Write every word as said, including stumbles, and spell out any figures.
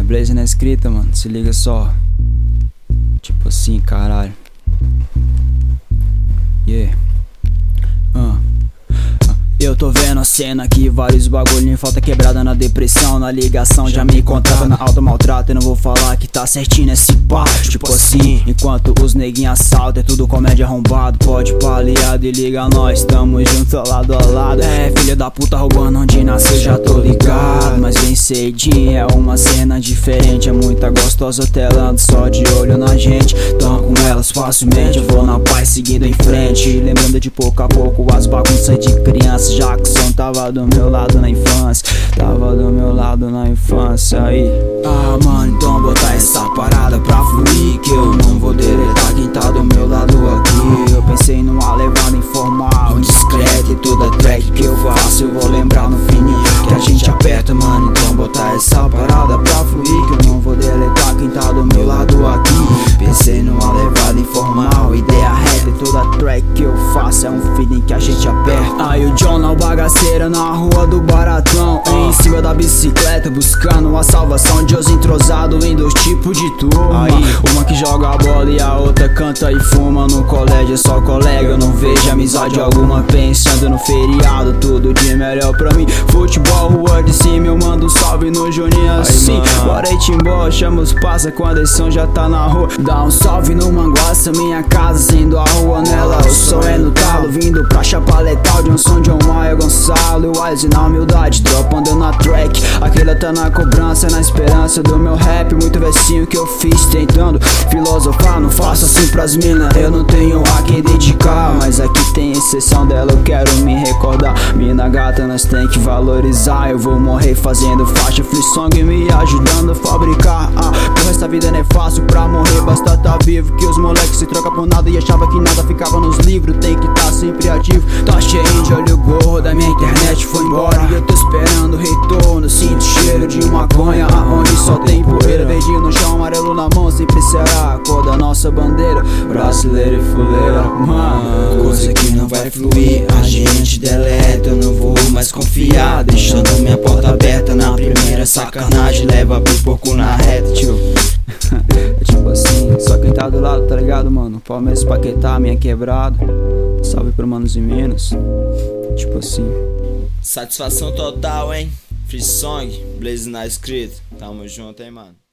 Blaze na escrita, mano, se liga só. Tipo assim, caralho. Yeah. uh. Eu tô vendo a cena aqui, vários bagulhinhos, falta quebrada na depressão, na ligação, já me contrata na alta maltrata. Eu não vou falar que tá certinho nesse pá, tipo assim. Enquanto os neguinhos assaltam, é tudo comédia arrombado. Pode pá, aliado e liga nós, tamo junto lado a lado. É, filha da puta roubando onde nasceu, já tô ligado. Mas bem cedinho, é uma cena diferente. É muita gostosa telando, só de olho na gente. Tão com elas facilmente, eu vou na paz seguindo em frente. Lembrando de pouco a pouco as bagunças de criança. Jackson tava do meu lado na infância, tava do meu lado na infância aí. Ah, mano, então botar essa parada pra fluir, que eu não vou deletar quem tá do meu lado aqui. Eu pensei numa levada informal, discreta, e toda track que eu faço eu vou lembrar no fininho que a gente aperta, mano. Então botar essa parada pra fluir, que eu não vou deletar quem tá do meu lado aqui. Pensei numa levada informal, ideia reta, e toda track que eu faço é um feeling que a gente aperta. Aí o John na bagaceira na rua do Baratão, em cima da bicicleta buscando a salvação. Deus entrosado em dois tipos de turma. Aí, uma que joga a bola e a outra canta e fuma. No colégio é só colega, eu não vejo amizade alguma. Pensando no feriado, tudo de melhor pra mim. Futebol, rua de cima, eu mando um salve no Juninho assim. Bora aí, Timbó, chama os passa quando a edição já tá na rua. Dá um salve no Manguaça, minha casa sendo a rua nela. O som é no talo, vindo pra chapa letal de um som de um Maia Gonçalo, Wise na humildade, dropando na track. Aquela tá na cobrança, na esperança do meu rap. Muito versinho que eu fiz tentando filosofar. Não faço assim pras minas, eu não tenho a quem dedicar. Mas aqui tem exceção dela, eu quero me recordar. Mina gata, nós tem que valorizar. Eu vou morrer fazendo faixa, free song me ajudando a fabricar. Ah, pro resto da vida não é fácil, pra morrer basta tá vivo. Que os moleques se trocam por nada e achava que nada ficava nos livros. Tem que tá sempre ativo, tá cheio de olho gordo. Da minha internet foi embora e eu tô esperando o retorno. Sinto cheiro de maconha aonde só tem poeira. Verdinho no chão, amarelo na mão, sempre será a cor da nossa bandeira. Brasileira e fuleira, mano, coisa que não vai fluir, a gente deleta. Eu não vou mais confiar, deixando minha porta aberta. Na primeira sacanagem, leva pipoco na reta, tio. É tipo assim, só quem tá do lado, tá ligado, mano? Palmeiras Paquetá, minha quebrada. Salve pro Manos e Minas. Tipo assim. Satisfação total, hein? Free Song, Blaze na escrita. Tamo junto, hein, mano.